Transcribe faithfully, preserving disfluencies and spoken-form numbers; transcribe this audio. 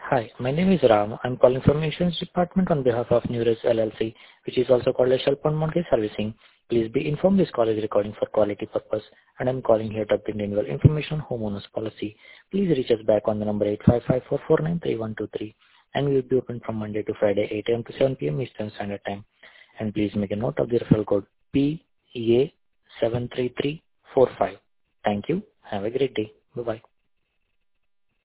Hi, my name is Ram. I'm calling from Insurance Department on behalf of Newres L L C, which is also called as Shelpon Mortgage Servicing. Please be informed this call is recording for quality purpose, and I'm calling here to obtain renewal information on homeowners policy. Please reach us back on the number eight five five, four four nine, three one two three, and we will be open from Monday to Friday, eight A M to seven P M Eastern Standard Time. And please make a note of the referral code P E A seven three three four five. Thank you. Have a great day. Bye-bye.